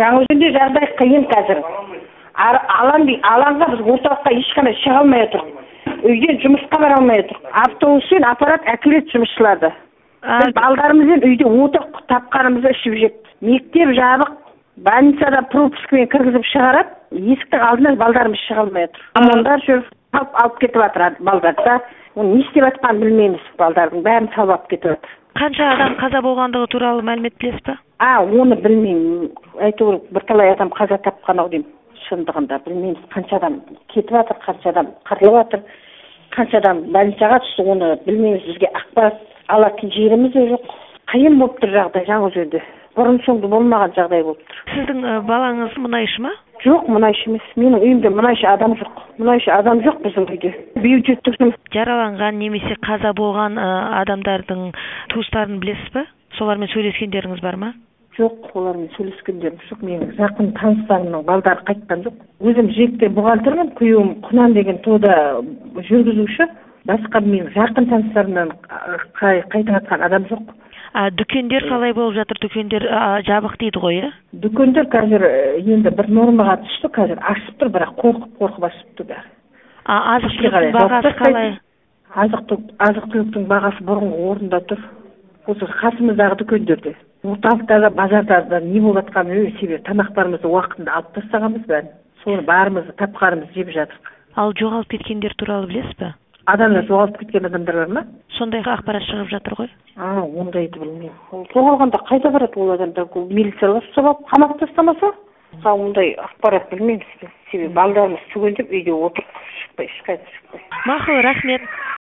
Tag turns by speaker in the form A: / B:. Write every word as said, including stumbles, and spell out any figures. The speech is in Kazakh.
A: Жаңаөзенде жағдай қиын қазір. Алаң алаңға біз орталыққа ешқандай шыға алмай отырмыз. Үйден жұмысқа бара алмай отырмыз. Автобуспен аппарат әкеледі жұмысшыларды. Біз балдарымызбен үйде отық тапқанымызды ішіп жеп. Мектеп жабық, больницада пропускамен кіргізіп шығарады. Есіктің алдына балдарымыз шыға алмай отыр. Амондар жүр, алып алып кетіп жатыр балдарды. Оны не істеп жатқанын білмейміз, балдардың бәрін салып алып кетіп жатыр.
B: Қанша адам қаза болғандығы туралы мәлімет білесіз бе?
A: А, оны білмеймін. Әйтеуір бірталай адам қаза тапқан-ау деймін. Шындығында білмейміз, қанша адам кетіп жатыр, қанша адам қырылып жатыр, қанша адам больницаға түсті, оны білмейміз. Бізге ақпарат алатын жеріміз де жоқ. Қиын болып тұр жағдай Жаңаөзенде. Бұрын соңды болмаған жағдай болып тұр.
B: Сіздің балаңыз мұнайшы ма?
A: Жоқ, мұнайшы емес. Менің үйімде мұнайшы адам жоқ. Мұнайшы адам жоқ біздің үйде. Бюджеттік жұмыс.
B: Жараланған немесе қаза болған адамдардың туыстарын білесіз бе? Солармен сөйлескендеріңіз бар ма?
A: Жоқ, олармен сөйлескендерім жоқ. Менің жақын таныстарымның балдары қайтқан жоқ. Өзім жекте бұғалтырмын, күйеуім Құнан деген тода жүргізуші. Басқа менің жақын таныстарымнан қайтып жатқан адам жоқ.
B: А дүкендер қалай болып жатыр? Дүкендер жабық дейді ғой, иә?
A: Дүкендер қазір енді бір нормаға түсті, қазір ашып тұр, бірақ қорқып-қорқып ашып тұр бәрі.
B: А азық-түліктің бағасы қалай?
A: Азық-түліктің бағасы бұрынғы орында тұр. Осы қасымыздағы дүкендерде. Орталықтағы базарда не болып жатқанын білмеймін, себебі тамақтарымызды уақытында алып тастағанбыз бәрін. Соны барымызды тапқанымызды жеп жатырмыз.
B: Ал жоғалып кеткендер туралы білесіз бе?
A: Адамдар жоғалып кеткен адамдар бар ма?
B: Сондай ақпарат шығып жатыр ғой.
A: А, ондайды білмеймін. Жоғалғанда қайда барады ол адамдар? Милициялар ұстап алып қамап тастамаса? Ондай ақпарат білмейміз. Себебі балдарымыз түгендеп үйде отырып шықпай, ешқайда шықпай.
B: Мақұл, рахмет.